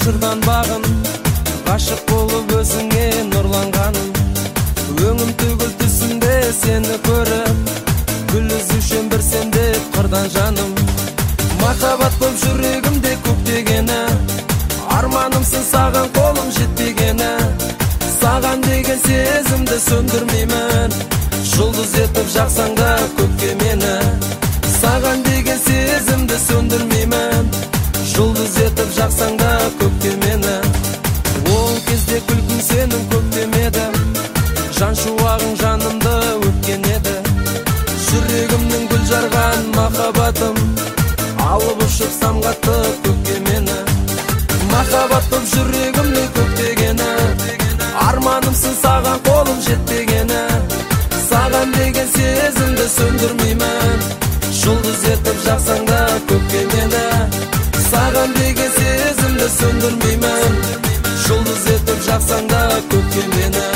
шырданбагын, гашык болуп өзүңө нурланганым. Өңүм түгүл түсүмдө сени көрүп, гүл үзүшөм бир сенде кырдан жаным. Махаббат болуп жүрөгүмдө көктөгені, арманымсың саган колум жетпегени. Саган деген сезимди сөндүрмөймүн, жұлдыз етіп жақсаң да көкке мені. Саған деген сезімді сөндірмеймін, жұлдыз етіп жақсаң да көкке мені. Ол кезде күлкің сенің көктемеді, жан шуағың жанымды өткен еді. Жүрегімнің гүл жарған махаббатым, алып ұшып самғатты көкке мені. Махаббат боп жүрегімнің көктегені, арманымсың саған қолым жетпегені. Саған деген сезімді сөндірмеймін, жұлдыз етіп жақсаң да көкке мені. Саған деген сезімді сөндірмеймін, жұлдыз етіп жақсаң да көкке мені.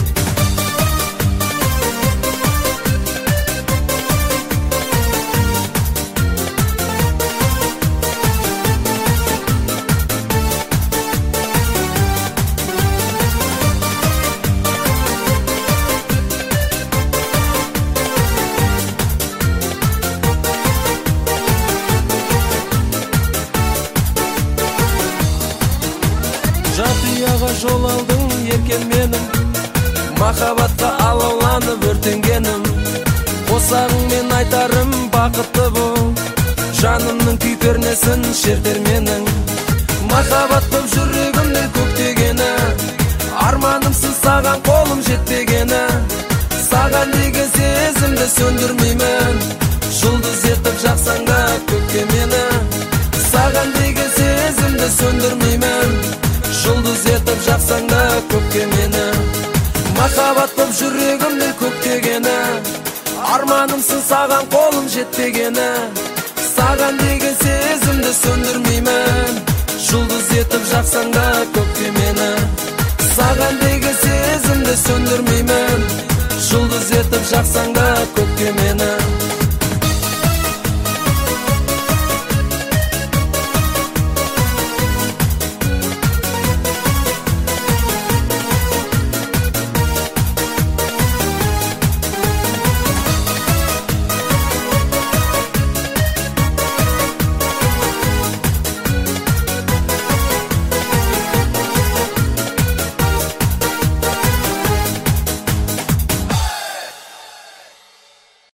Жатыяға жол алдың еркен менің, махаббатқа алауланып өртенгенім. Қосағыңмен айтарым бақытты бол, жанымның күй пернесін шертер менің. Махаббат боп жүрегімнің көктегені, арманымсың саған қолым жетпегені. Саған деген сезімді сөндірмеймін, жұлдыз етіп жақсаң да көкке мені. Саған деген сезімді сөндірмеймін, жұлдыз етіп жақсаң да көкке мені. Махаббат боп жүрегімнің көктегені, арманымсың саған қолым жетпегені. Саған деген сезімді сөндірмеймін, жұлдыз етіп жақсаң да көкке мені. Саған деген сезімді сөндірмеймін, жұлдыз етіп жақсаң